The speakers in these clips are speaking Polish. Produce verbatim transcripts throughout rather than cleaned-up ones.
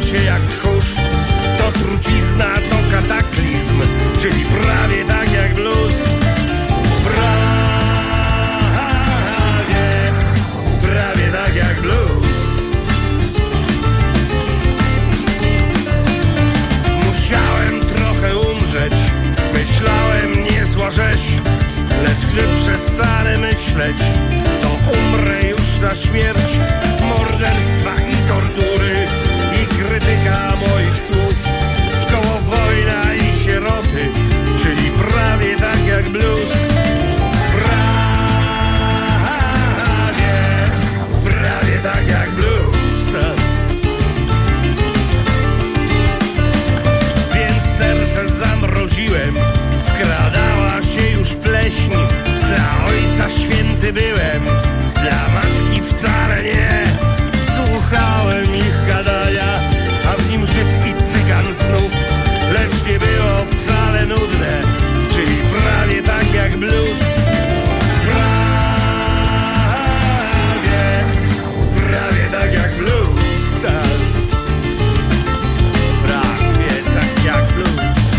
cię jak tchórz. To trucizna, to kataklizm, czyli prawie tak jak blues. Prawie, prawie tak jak blues. Musiałem trochę umrzeć, myślałem niezła rzeź, lecz gdy przestanę myśleć, to umrę już na śmierć. Morderstwa i tortury i krytyka moich słów, wkoło wojna i sieroty, czyli prawie tak jak blues. Prawie, prawie tak jak blues. Więc serce zamroziłem, wkradała się już pleśń. Dla ojca święty byłem, dla matki wcale nie. Słuchałem ich gadania, a w nim Żyd i Cygan znów, lecz nie było wcale nudne, czyli prawie tak jak blues. Prawie, prawie tak jak blues. Prawie tak jak blues.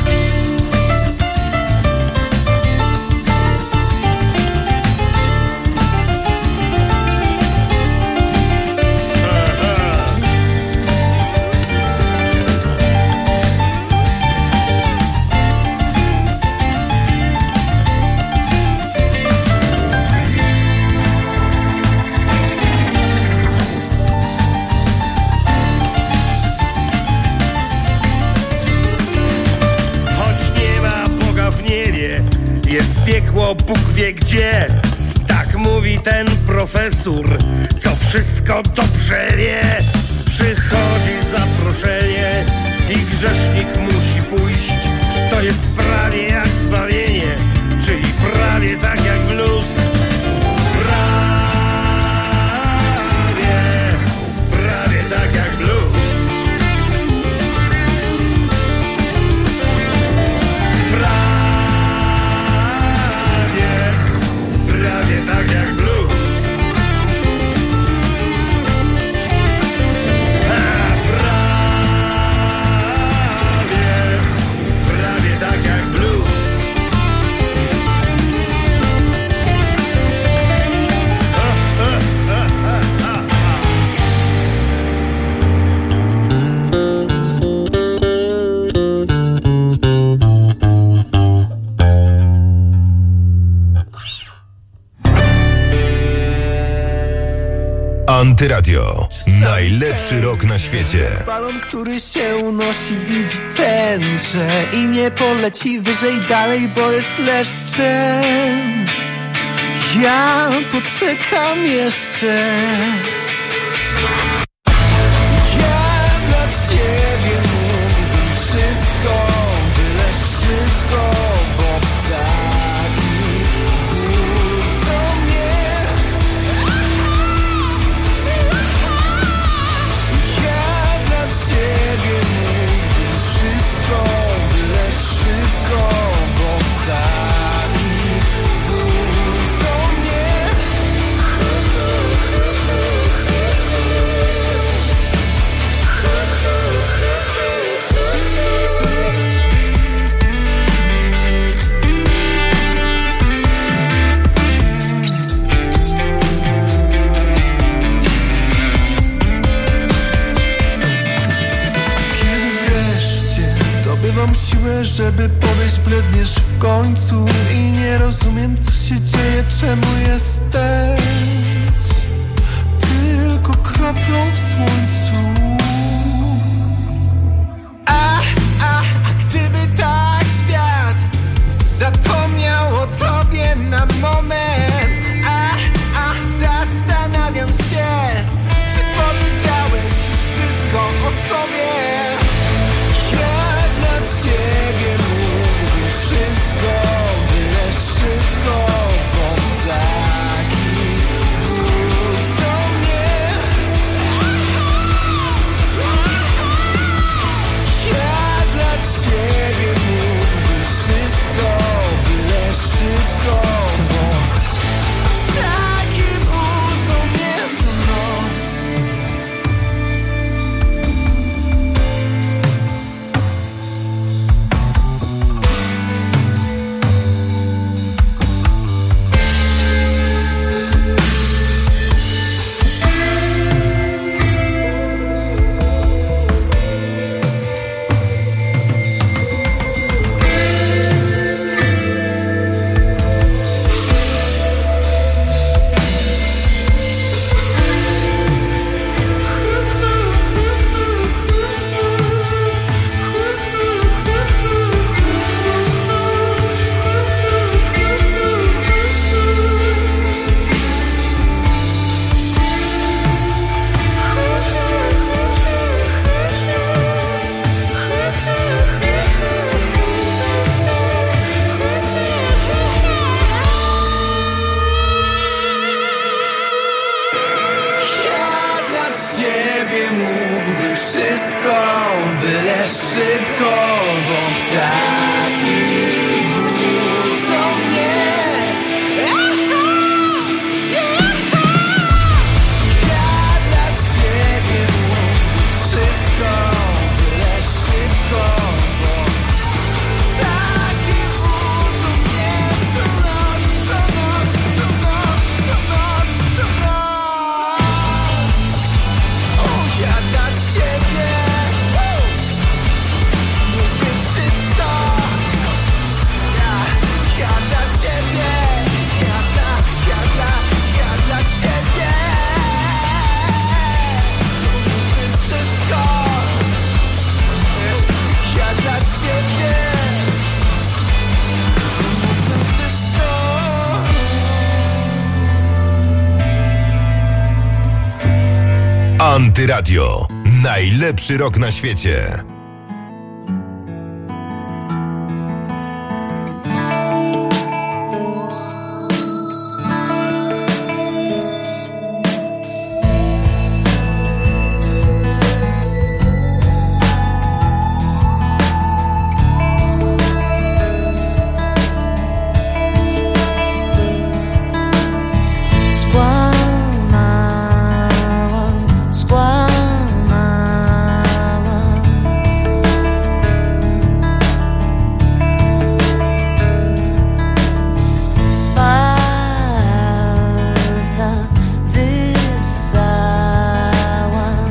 Piekło Bóg wie gdzie, tak mówi ten profesor, co wszystko dobrze wie. Przychodzi zaproszenie i grzesznik musi pójść. To jest prawie jak zbawienie, czyli prawie tak jak blues. Prawie, prawie tak jak blues. Prawie tak jak blues. A prawie, prawie tak jak blues. Antyradio. Najlepszy rok na świecie. Balon, który się unosi, widzi tęczę i nie poleci wyżej dalej, bo jest leszczem. Ja poczekam jeszcze. Ja dla ciebie mógłbym wszystko, byle szybko, bo ptaki budzą mnie. Ciebie mógłbym wszystko, byle szybko, bo ptaki budzą mnie. Zdobywam siłę, żeby podejść, bledniesz w końcu i nie rozumiem, co się dzieje, czemu jesteś tylko kroplą w słońcu. A, a, a gdyby tak świat zapomniał o tobie na moment. A, a, zastanawiam się, czy powiedziałeś już wszystko o sobie. Ciebie mógłbym wszystko, byle szybko, bo ptaki budzą mnie. ciebie mógłbym wszystko, byle szybko, bo ptaki budzą mnie. Ja dla ciebie mógłbym wszystko, byle szybko, bo ptaki budzą mnie co noc, co noc, co noc, co noc, co noc. O, ja dla ciebie mógłbym wszystko. Ja, ja dla ciebie, ja dla, ja dla, ja dla ciebie mógłbym wszystko. Ja dla ciebie mógłbym wszystko. Antyradio. Najlepszy rok na świecie. Skłamałam, skłamałam. Z palca wyssałam.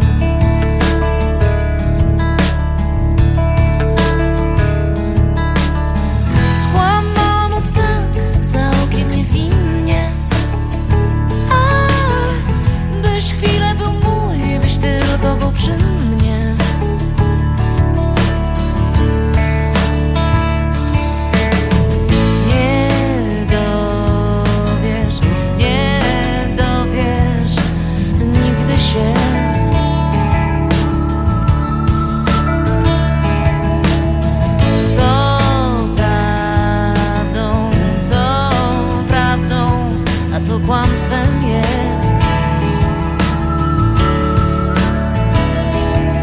Skłamałam od tak całkiem niewinnie. A, byś chwilę był mój, byś tylko był przy mnie. Nie dowiesz, nie dowiesz nigdy się. Co prawdą, co prawdą, a co kłamstwem jest.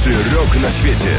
Najlepszy rok na świecie.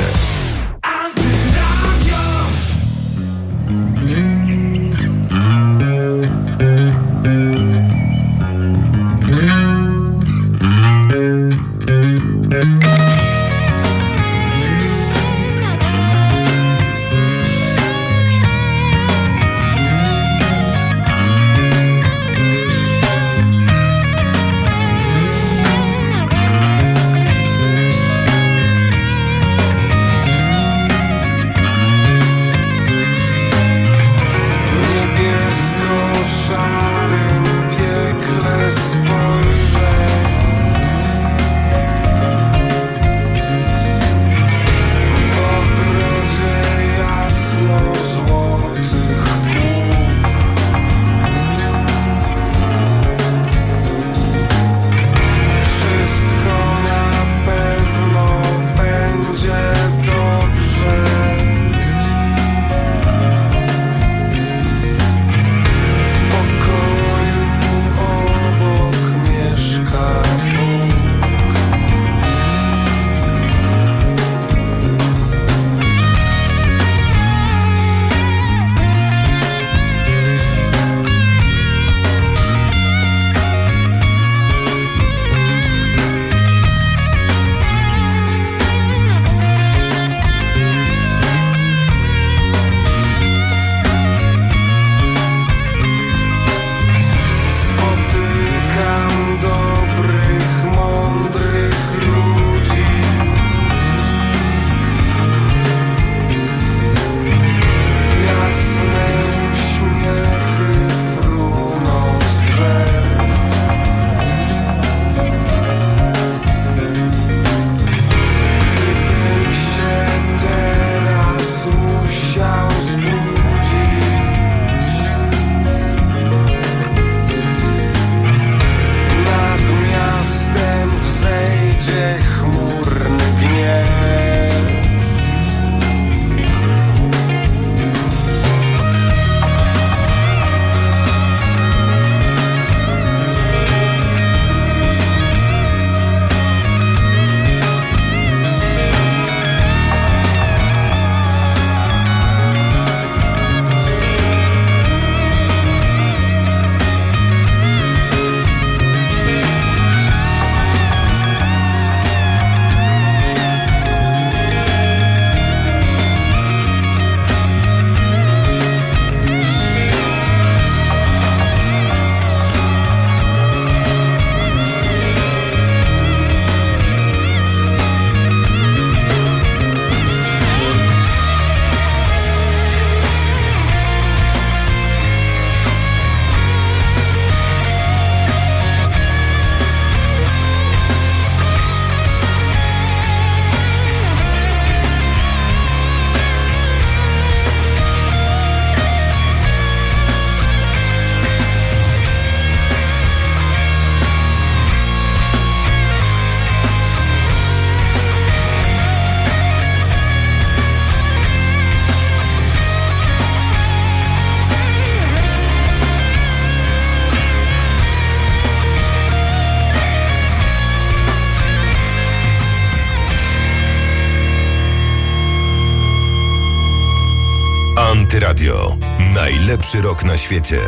Antyradio. Najlepszy rok na świecie.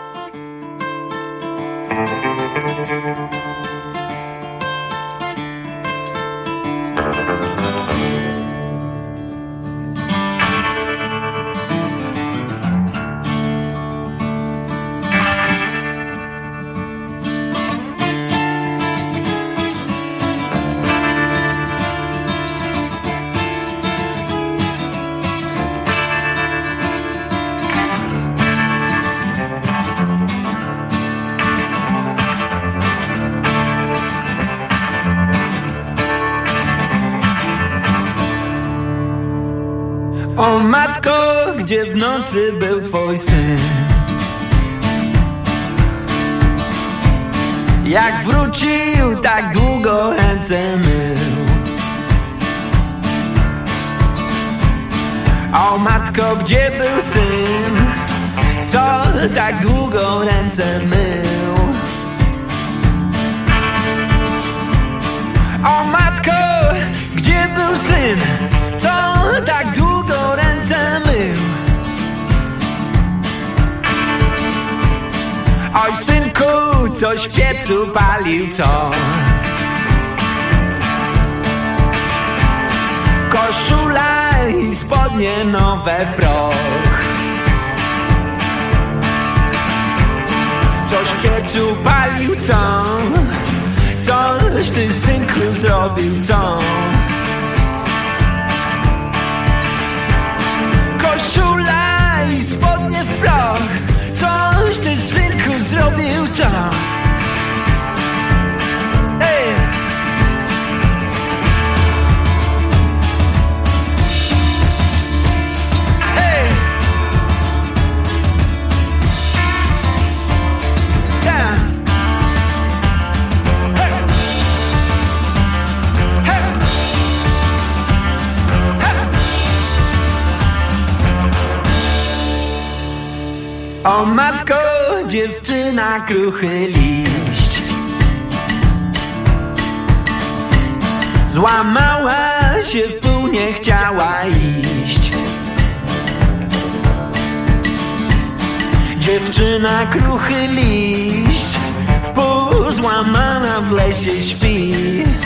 O matko, gdzie w nocy był twój syn? Jak wrócił, tak długo ręce mył. O matko, gdzie był syn? Co tak długo ręce mył? O matko, gdzie był ktoś w piecu palił co? Koszula i spodnie nowe w proch. Coś w piecu palił co? Coś ty, synku, zrobił co? Koszula i spodnie w proch. Coś ty, synku, zrobił co? Ej! Ej! Ta! Hej! Hej! Hej! O matko, dziewczyna, kruchy liść złamała się w pół, nie chciała iść. Dziewczyna, kruchy liść w pół złamana w lesie śpi.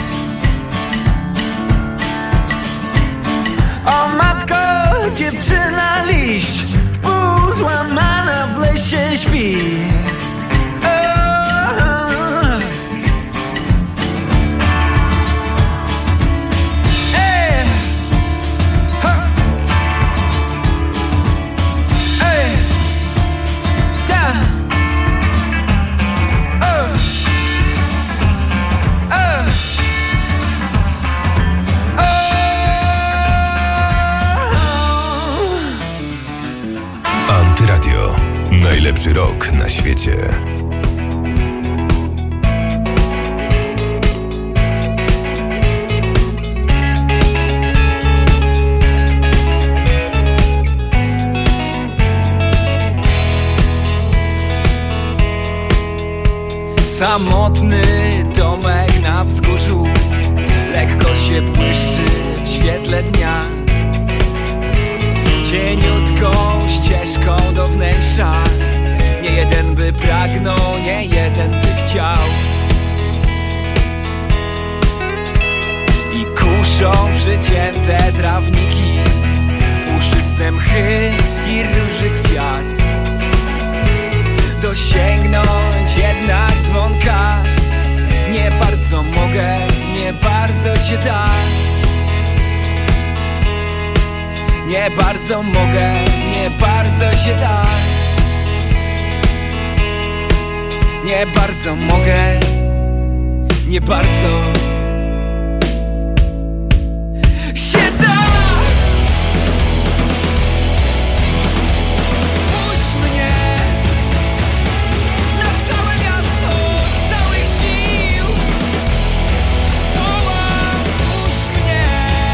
O matko, dziewczyna, liść w pół złamana w lesie śpi. Antyradio. Najlepszy rok na świecie. Samotny domek na wzgórzu lekko się błyszczy w świetle dnia. Cieniutką ścieżką do wnętrza nie jeden by pragnął, nie jeden by chciał. I kuszą przycięte trawniki, puszyste mchy i róży kwiat. Dosięgnąć jednak dzwonka nie bardzo mogę, nie bardzo się da. Nie bardzo mogę, nie bardzo się da. Nie bardzo mogę, nie bardzo się da. Puść mnie na całe miasto z całych sił. Wołam, puść mnie.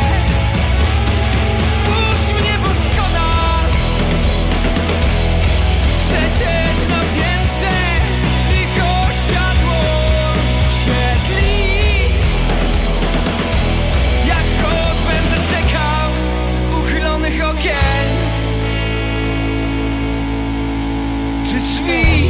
Przecież na piętrze licho światło świetli. Jak kot będę czekał uchylonych okien czy drzwi.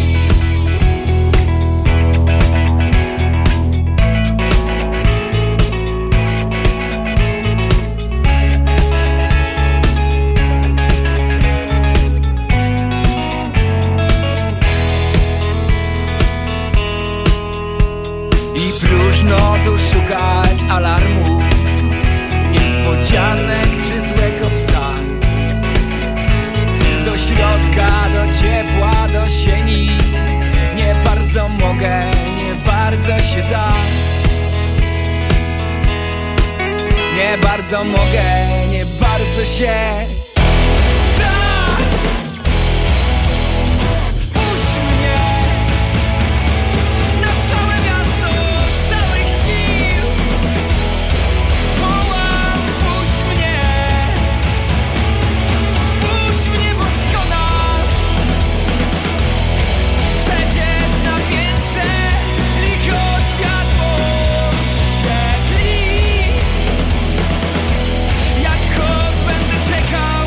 Tu szukać alarmów, niespodzianek czy złego psa. Do środka, do ciepła, do sieni nie bardzo mogę, nie bardzo się da. Nie bardzo mogę, nie bardzo się da. Wpuść mnie na całe miasto z całych sił. Wołam, wpuść mnie. Wpuść mnie, bo skona. Przecież na piętrze licho światło świetli. Jak kot będę czekał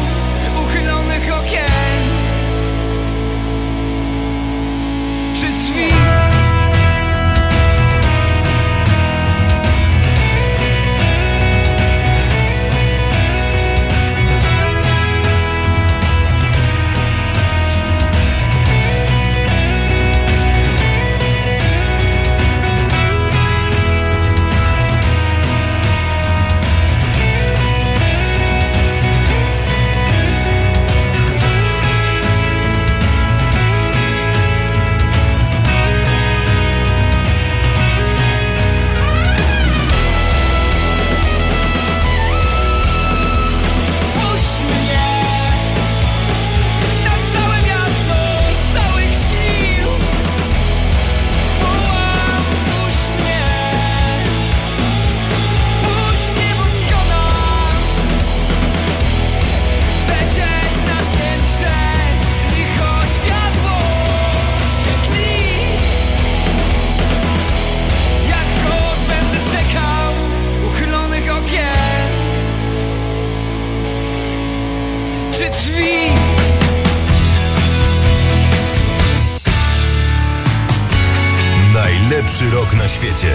Najlepszy rok na świecie.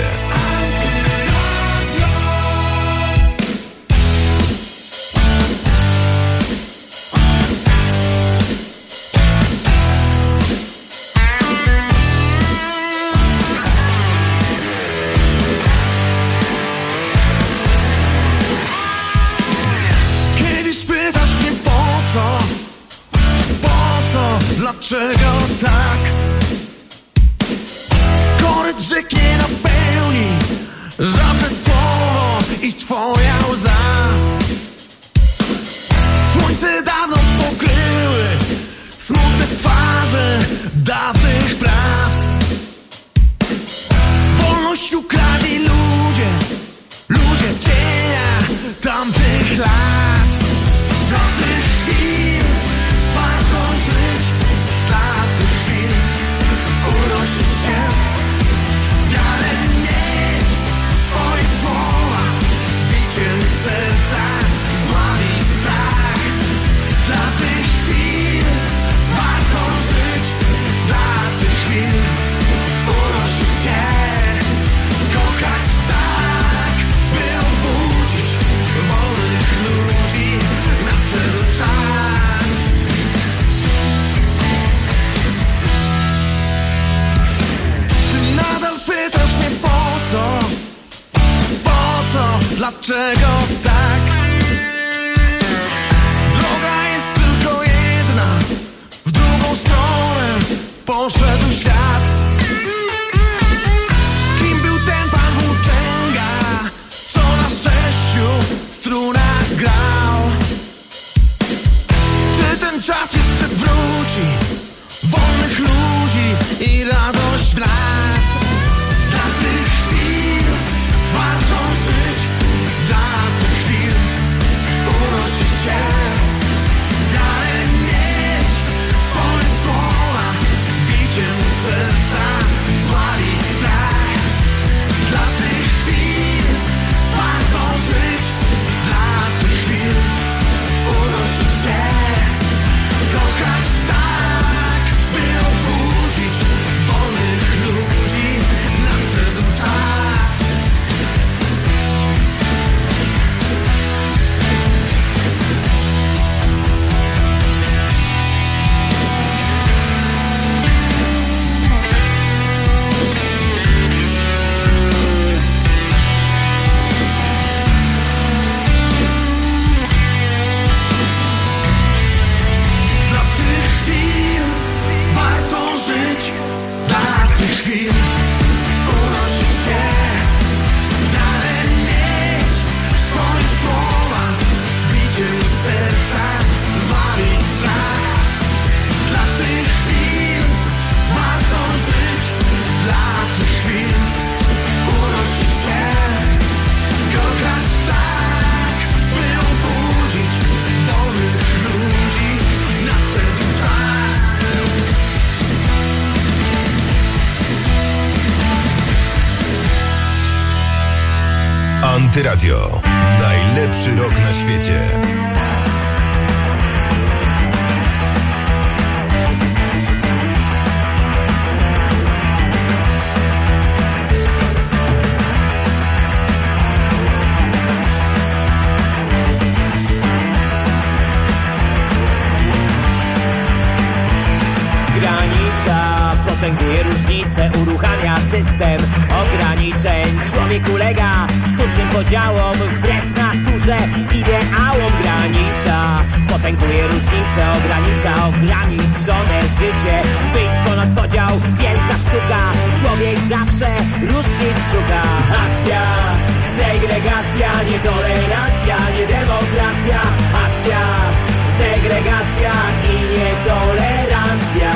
Dlaczego tak? Koryt rzeki nie napełni żadne słowo i twoja łza. Słońce dawno pokryły smutne twarze dawnych prawd. Wolność ukradli ludzie, ludzie cienia tamtych lat. Do tych chwil warto żyć, dla tych chwil unosić się, wiarę mieć, swoje słowa, biciem serca zdławić strach. Dla tych chwil warto żyć, dla tych chwil unosić się, kochać tak, by obudzić wolnych ludzi, nadszedł czas. Ty nadal pytasz mnie po co, po co, dlaczego tak? Droga jest tylko jedna, w drugą stronę poszedł świat. Kim był ten pan włóczęga, co na sześciu strunach grał? Czy ten czas jeszcze wróci, wolnych ludzi i radość w nas? Dla tych chwil warto żyć, dla tych chwil unosić się, wiarę mieć, swoje słowa, biciem serca zdławić strach. Dla tych chwil warto żyć, dla tych chwil unosić się, kochać tak, by obudzić wolnych ludzi, nadszedł czas. Dla tych chwil warto żyć, dla tych chwil unosić się, wiarę mieć, swoje słowa, biciem serca zdławić strach. Dla tych chwil warto żyć, dla tych chwil unosić się, kochać tak, by obudzić wolnych ludzi, nadszedł czas. Antyradio. Najlepszy rok na świecie. Granica potęguje różnice, uruchamia system ograniczeń. Człowiek ulega sztucznym podziałom, wbrew naturze, ideałom. Granica potęguje różnice, ogranicza ograniczone życie. Wyjść ponad podział, wielka sztuka, człowiek zawsze różnic szuka. Akcja, segregacja, nietolerancja, niedemokracja. Akcja, segregacja i nietolerancja.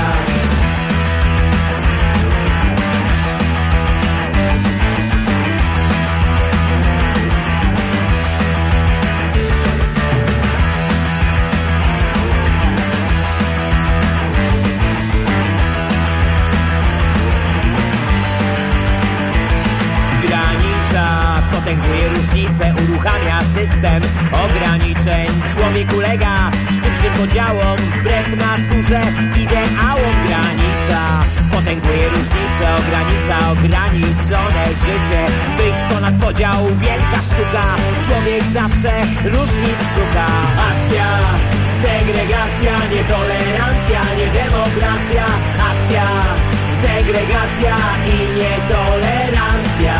Potęguje różnice, uruchamia system ograniczeń. Człowiek ulega sztucznym podziałom, wbrew naturze, ideałom. Granica potęguje różnice, różnice ogranicza ograniczone życie. Wyjść ponad podział, wielka sztuka. Człowiek zawsze różnic szuka. Akcja, segregacja, nietolerancja, niedemokracja. Akcja, segregacja i nietolerancja.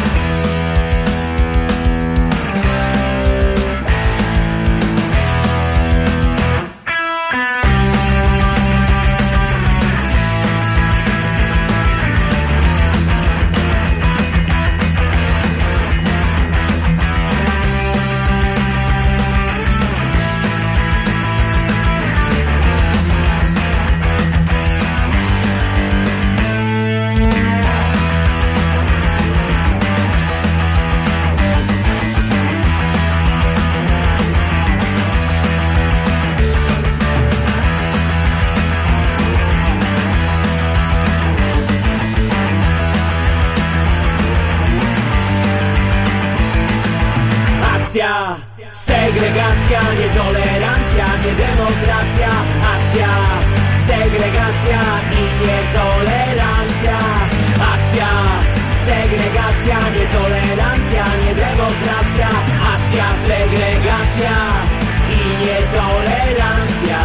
Akcja, segregacja, nietolerancja, niedemokracja. Akcja, segregacja i nietolerancja. Akcja, segregacja, nietolerancja, niedemokracja. Akcja, segregacja i nietolerancja.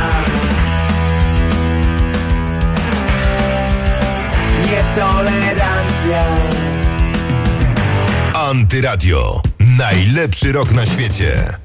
Nietolerancja. Antyradio. Najlepszy rok na świecie.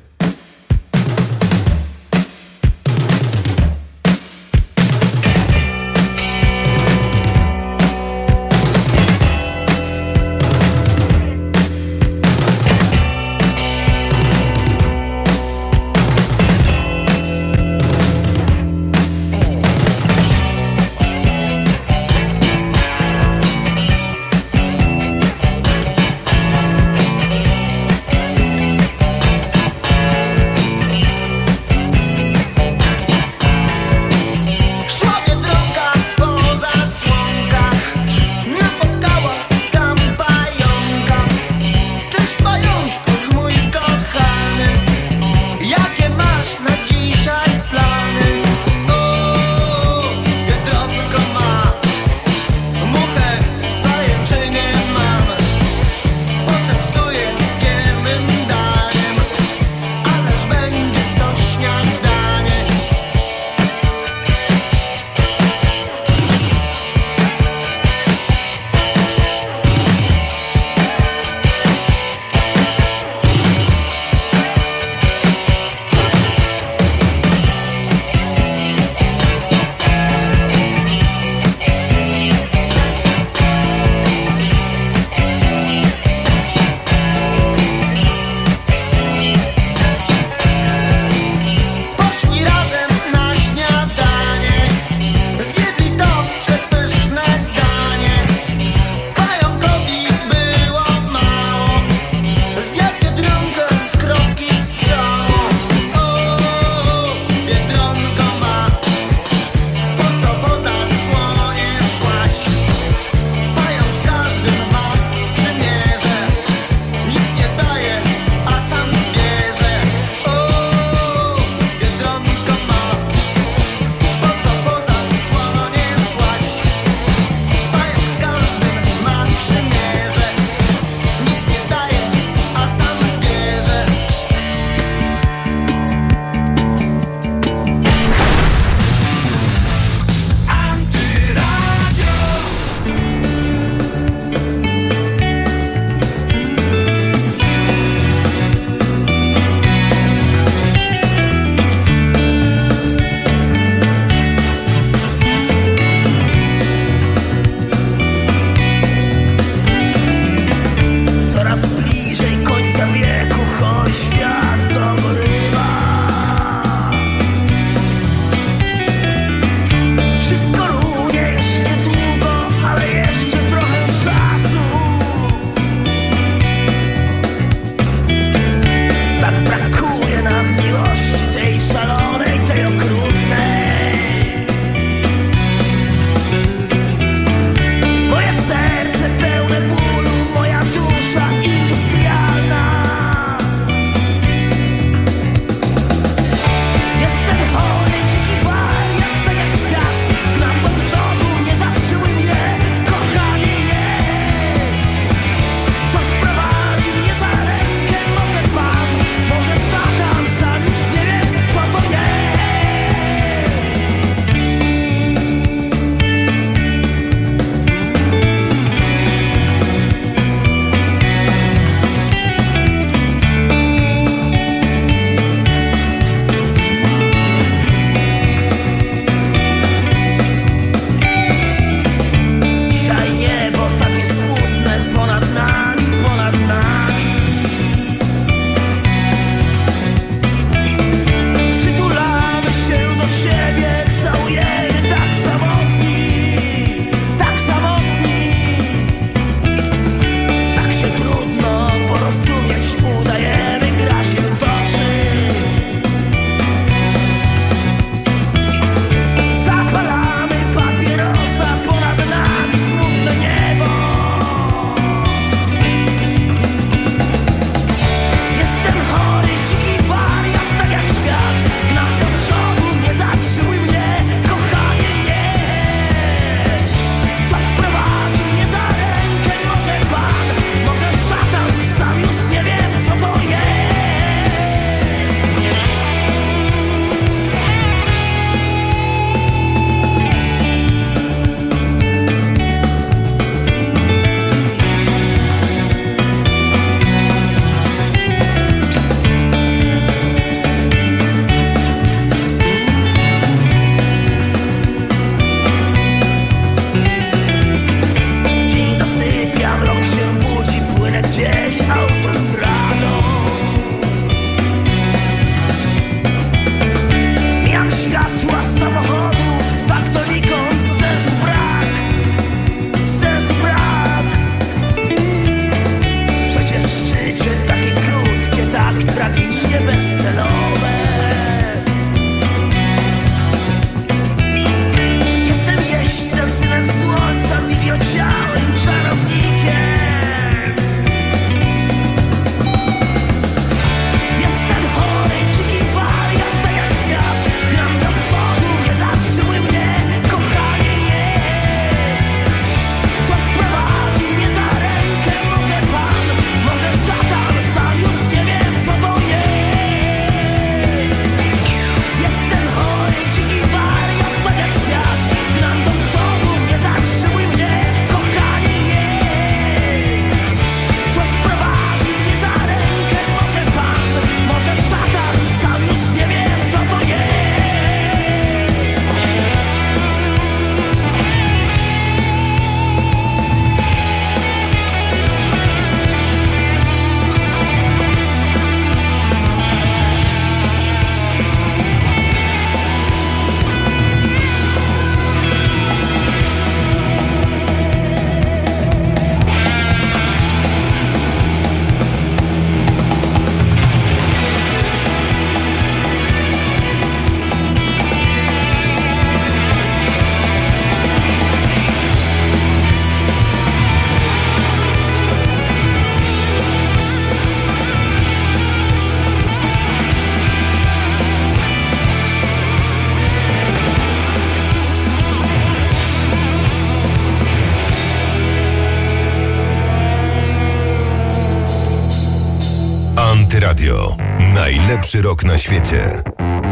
Antyradio. Najlepszy rok na świecie.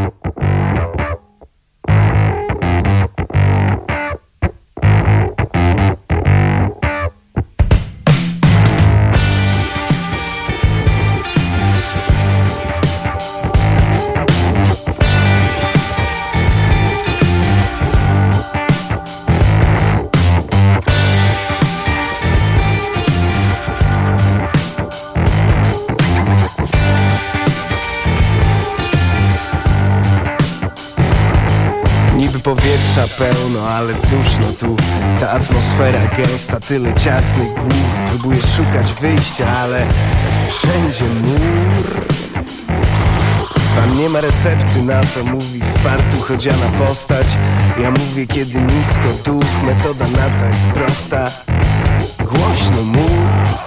Powietrza pełno, ale duszno tu. Ta atmosfera gęsta, tyle ciasnych głów. Próbuję szukać wyjścia, ale wszędzie mur. Pan nie ma recepty na to, mówi w fartuch odziana postać. Ja mówię, kiedy nisko duch, metoda na to jest prosta. Głośno mów.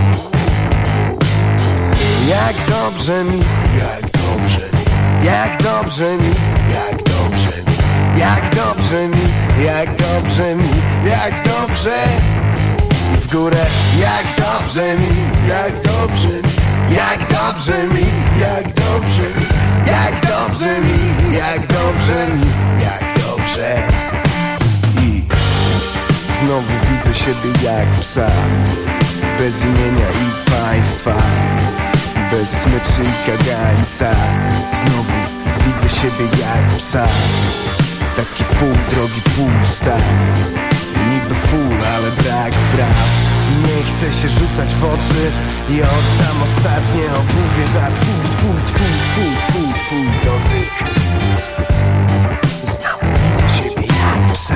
Jak dobrze mi, jak dobrze mi, jak dobrze mi, jak dobrze mi. Jak dobrze mi, jak dobrze mi, jak dobrze. W górę, jak dobrze mi, jak dobrze mi, jak dobrze mi, jak dobrze mi, jak dobrze mi, jak dobrze mi, jak dobrze. I znowu widzę siebie jak psa, bez imienia i państwa, bez smyczy i kagańca. Znowu widzę siebie jak psa, taki w pół drogi pusta. Niby full, ale brak praw. I nie chcę się rzucać w oczy i oddam ostatnie obuwie za twój, twój, twój, twój, twój, twój dotyk. Znowu widzę siebie jak psa.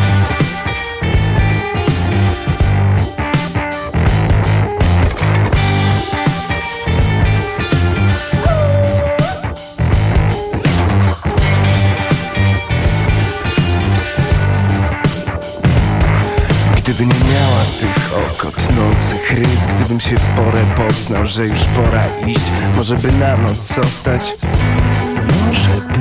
Gdyby nie miała tych okotnących rys, gdybym się w porę poznał, że już pora iść, może by na noc zostać, może by.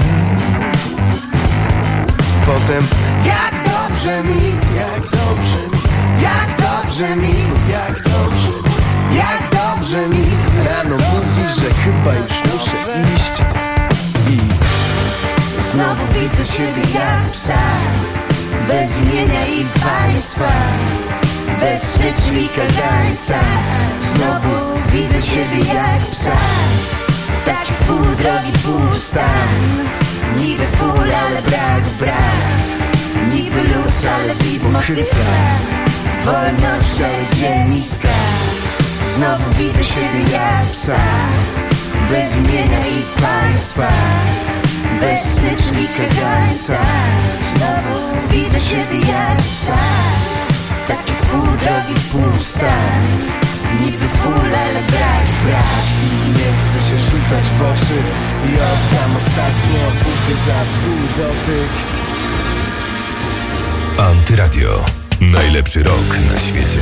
Potem jak dobrze mi, jak dobrze mi, jak dobrze mi, jak dobrze mi, jak dobrze mi. Rano mówi, że chyba już muszę iść i znowu widzę siebie jak psa, bez imienia i państwa, bez smyczy i kagańca. Znowu widzę siebie jak psa, taki w pół drogi pustan. Niby full, ale brak braw. Niby luz, ale widmo chyca. Wolność, ale gdzie niska. Znowu widzę siebie jak psa, bez imienia i państwa, bez smyczy i kagańca. Znowu widzę siebie jak psa, taki w pół drogi pustan. Niby full, ale brak braw. I nie chcę się rzucać w oczy i oddam ostatnie obuchy za twój dotyk. Antyradio. Najlepszy rok na świecie.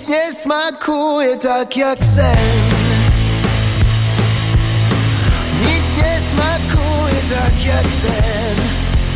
nie smakuje tak jak sen. Nic nie smakuje tak jak sen.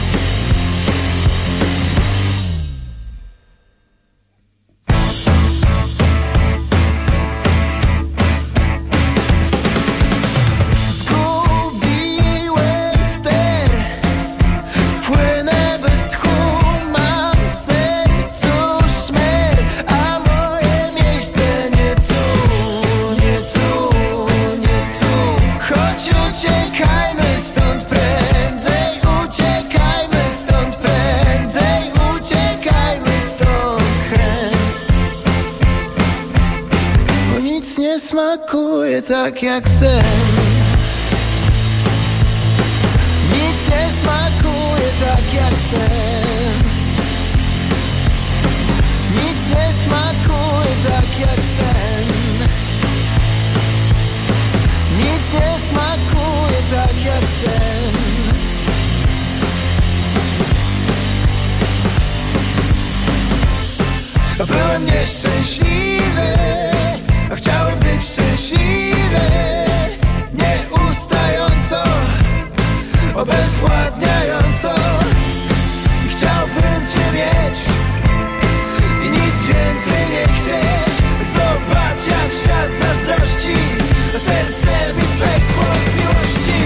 Smakuje tak jak sen. Nic nie smakuje tak jak sen. Nic nie smakuje tak jak sen. Nic nie smakuje tak jak sen. Byłem nieszczęśliwy, a chciałem być szczęśliwy, nieustająco, obezwładniająco. I chciałbym Cię mieć i nic więcej nie chcieć. Zobacz jak świat zazdrości, a serce mi pękło z miłości.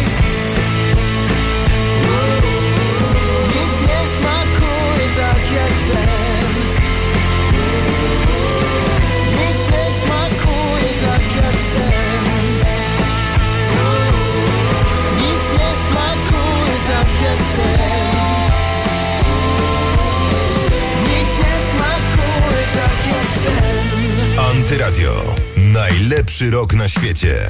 Nic nie smakuje tak jak sen. Antyradio. Najlepszy rok na świecie.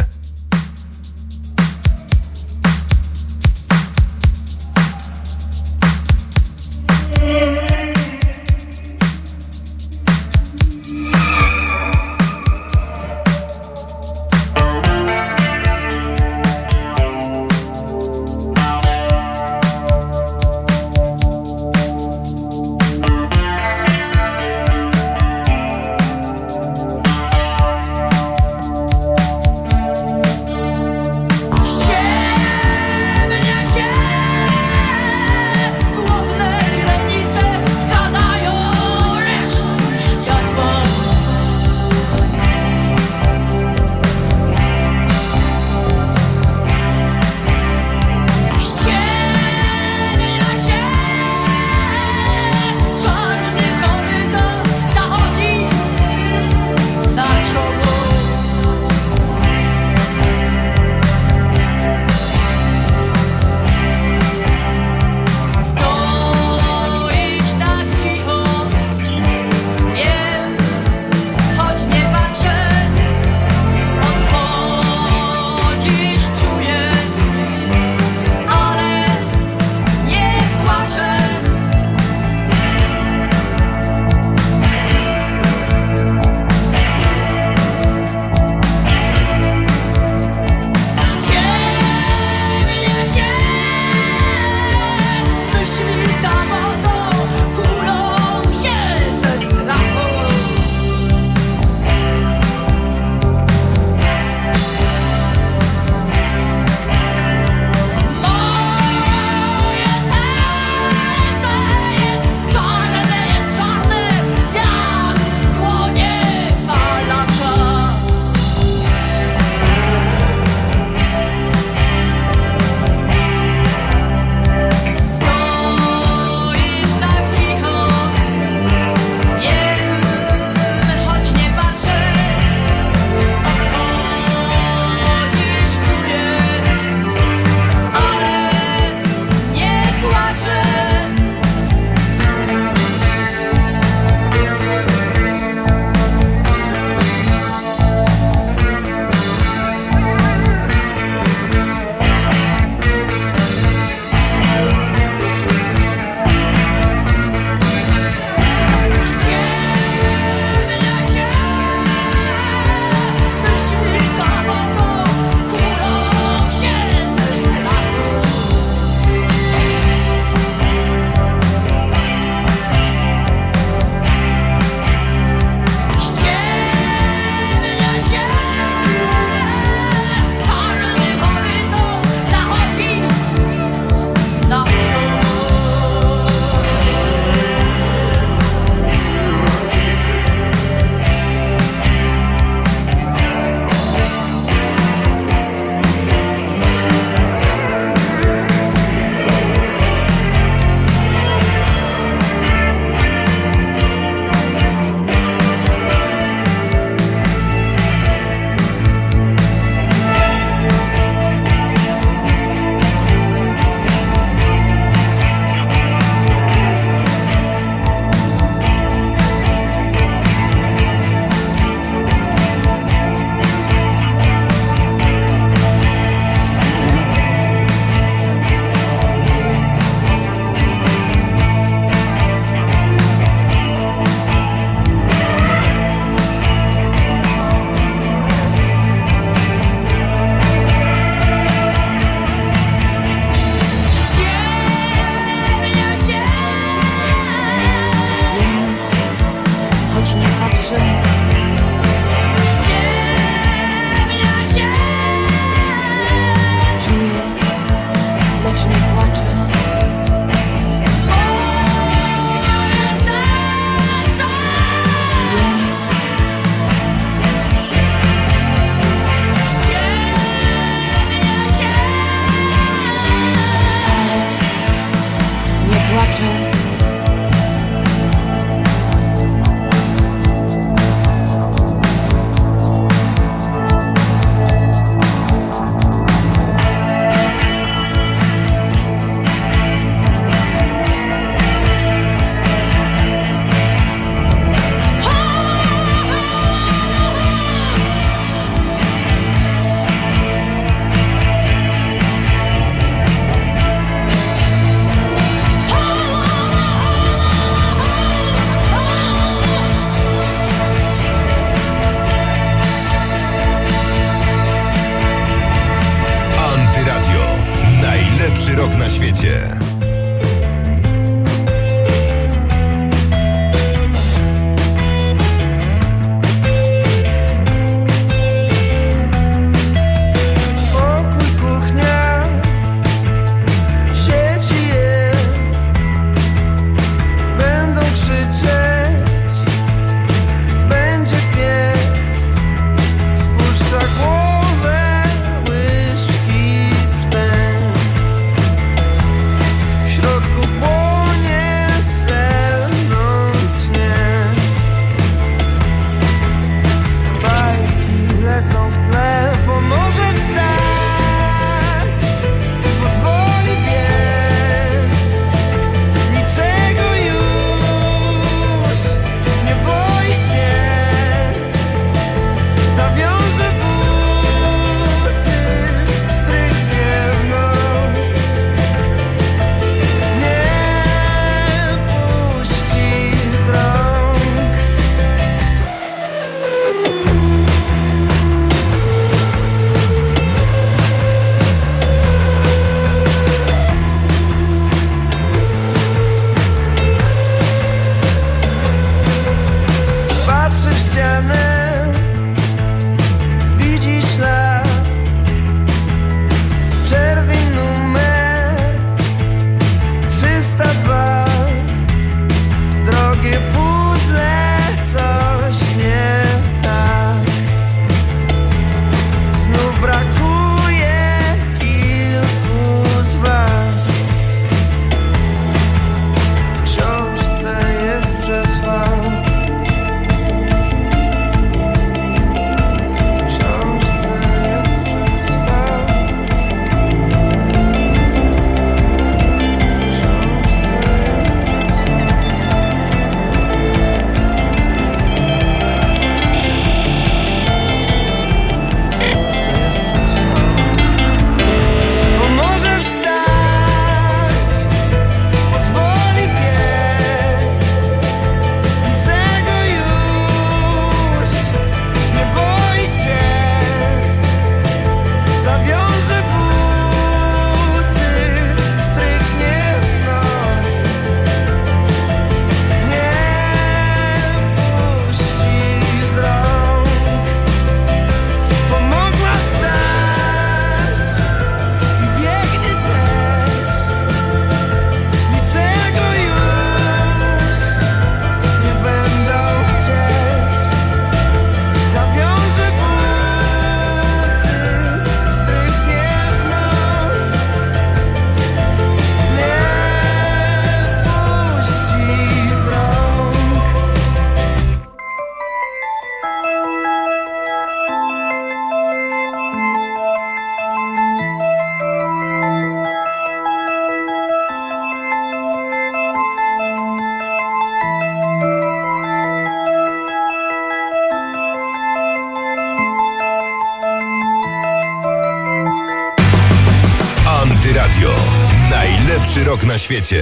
Najlepszy rok na świecie.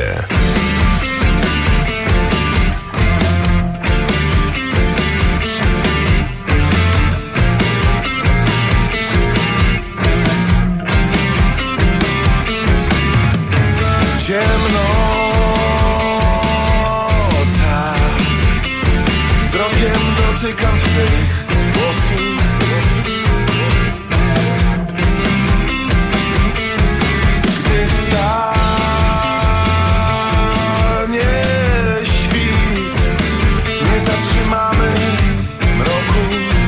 Ciemnota, wzrokiem dotykam twych włosów. Gdy wstanie świt, nie zatrzymamy mroku.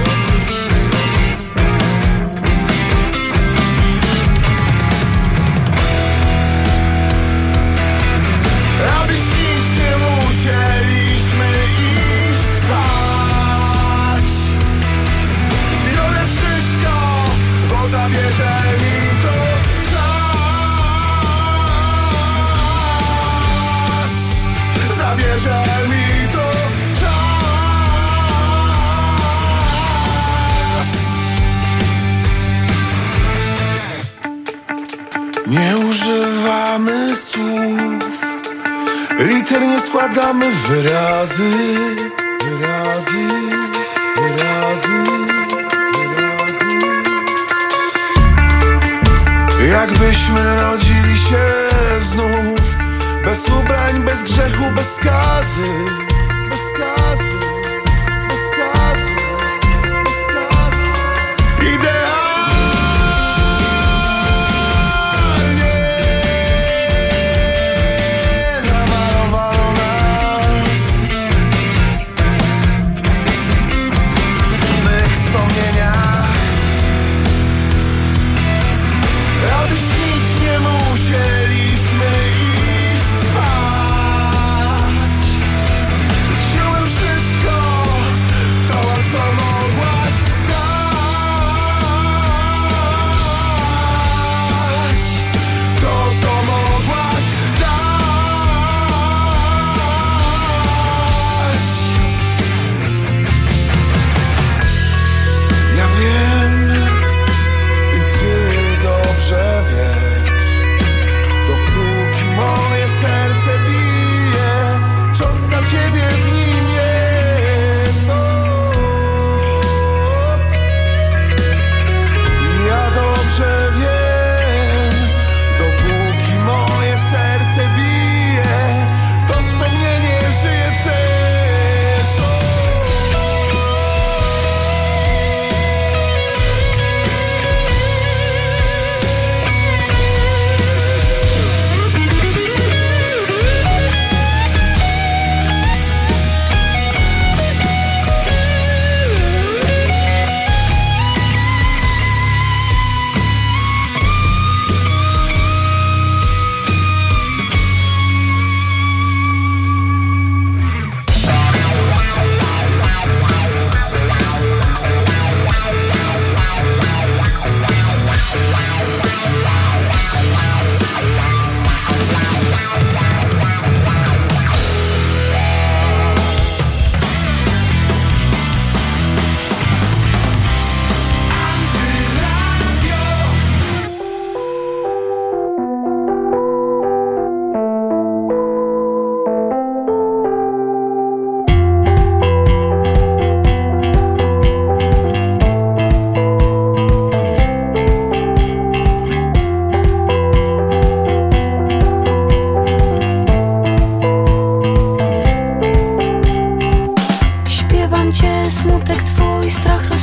Abyś nic nie musieliśmy iść spać. Biorę wszystko, bo zabierze mi to czas. Zabierze mi to czas. Nie używamy słów, liter nie składamy w wyrazy, wyrazy, wyrazy, wyrazy. Jakbyśmy rodzili się znów, bez ubrań, bez grzechu, bez skazy, bez skazy, bez skazy, bez skazy. Idealnie namalowano nas w mych wspomnieniach. Abyś nic nie musieliśmy iść spać. Wziąłem wszystko, to co mogłaś dać. To co mogłaś dać. Ja wiem i ty dobrze wiesz, dopóki moje serce bije, cząstka ciebie w nim jest. O, ja dobrze wiem, dopóki moje serce bije, to wspomnienie żyje też. O, Śpiewam cię, smutek twój, strach